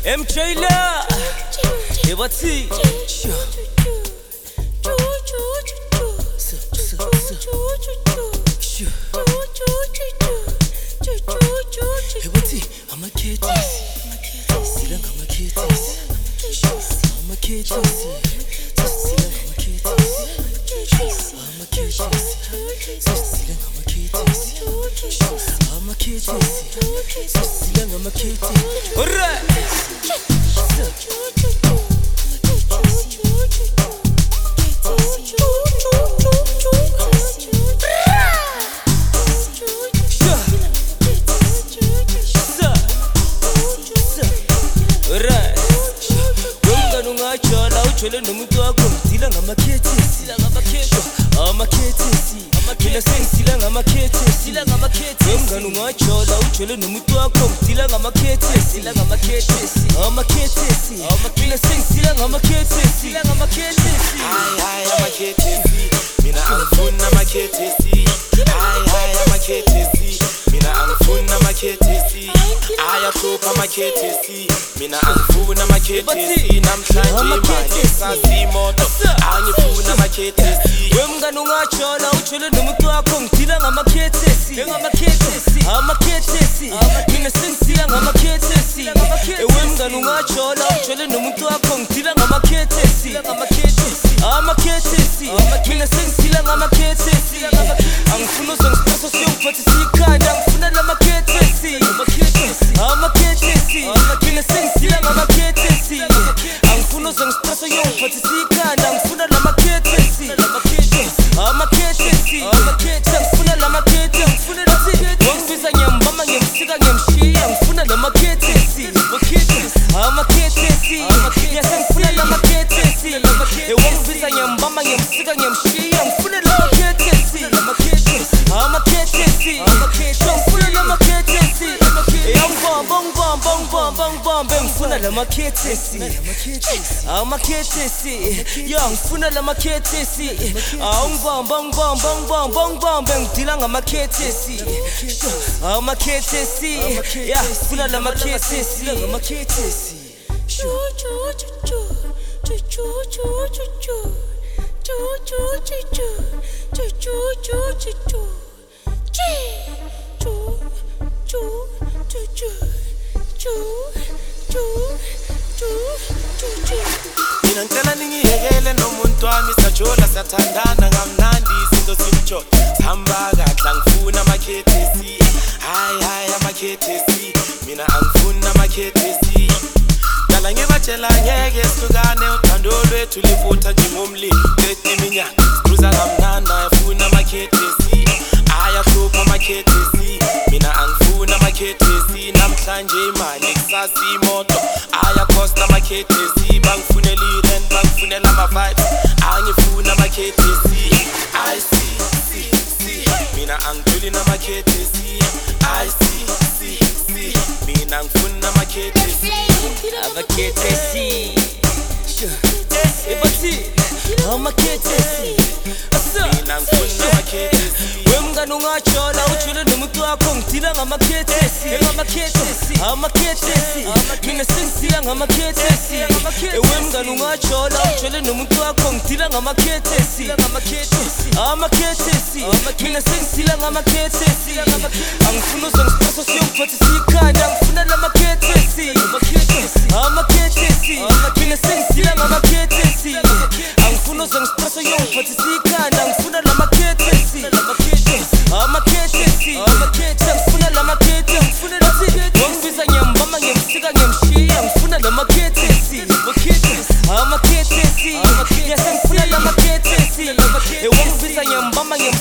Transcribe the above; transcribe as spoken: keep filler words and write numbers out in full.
M J la Ebati Ebati I'm a kid Silang I'm a kid I'm a kid Silang I'm a kid I'm a kid Silang I'm a kid I'm a kid Silang I'm a kid Alright Chole no muntu wakho ngidila ngamakhethesi sila ngamakhethesi amakhethesi amakhethesi sengidila ngamakhethesi sila ngamakhethesi wemngani ungajola ujole no muntu wakho ngidila ngamakhethesi sila ngamakhethesi amakhethesi amakhethesi sengidila ngamakhethesi sila ngamakhethesi hayi hayi amakhethesi mina angifuni amakhethesi hayi hayi amakhethesi mina angifuni amakhethesi ayakhupha amakhethesi mina angifuni amakhethesi namhlanje manje sasimoto angifuni amakhethesi wemngani ungajola ujole nomuntu wakho ngidila ngamakhethesi ngamakhethesi amakhethesi mina sengidila ngamakhethesi wemngani ungajola ujole nomuntu wakho ngidila ngamakhethesi ngamakhethesi amakhethesi mina sengidila ngamakhethesi angifuni uzongisiphasa siyongiphathisa ikhanda angifuna lamakhethesi amakhethesi mina sengidila ngamakhethesi angifuna uzongisiphasa siyongiphathisa ikhanda angifuna lamakhethesi amakhethesi angifuna lamakhethesi angifuna lamakhethesi wangibisa ngiyambamba ngiyamsika ngiyamshiya ngifuna lamakhethesi amakhethesi ngiyasengifuna lamakhethesi wangibisa ngiyambamba ngiyamsika ngiyamshiya ngifuna lamakhethesi amakhethesi ngifuna lamakhethesi yangibamba ngibamba ngibamba ngibamba ngifuna lamakhethesi amakhethesi ya ngifuna lamakhethesi awungibamba ngibamba ngibamba ngibamba ngidila ngamakhethesi amakhethesi ya ngifuna lamakhethesi ngamakhethesi chu chu chu chu chu chu chu chu chu chu chu chu chu mina ngicela ningiyekele nomuntu wami sajola sathandana ngamnandi izinto simjolo sihamba kahle angifuni amakhethesi hayi hayi amakhethesi mina angifuni amakhethesi dala ngibatshela ngeke sihlukane uthando lwethu livutha njengomlilo letiminyaka sikhruza kamnandi ayafuna amakhethesi ayakhupha amakhethesi mina angifuni amakhethesi namhlanje imali kusasa imoto ayakhosta amakhethesi bangifunela irent bangifunela ama-vibes angifuni amakhethesi I see, see, see mina angitholi namakhethesi I see, see, see mina ngifuni namakhethesi amakhethesi Ebati amakhethesi mina ngifuni namakhethesi wemngani ungajola ujole nomuntu wakho ngidila ngamakhethesi ngamakhethesi amakhethesi mina sengidila ngamakhethesi wemngani ungajola ujole nomuntu wakho ngidila ngamakhethesi amakhethesi mina sengidila ngamakhethesi angifuna uzongisiphasa siyongiphathisa ikhanda angifuna lamakhethesi amakhethesi mina sengidila ngamakhethesi angifuna uzongisiphasa siyongiphathisa ikhanda angifuna lamakhethesi amakhethesi angifuna lamakhethesi angifuna lamakhethesi wangibisa ngiyambamba ngiyamsika ngiyamshiya ngifuna lamakhethesi amakhethesi ngiyasengifuna lamakhethesi wangibisa ngiyambamba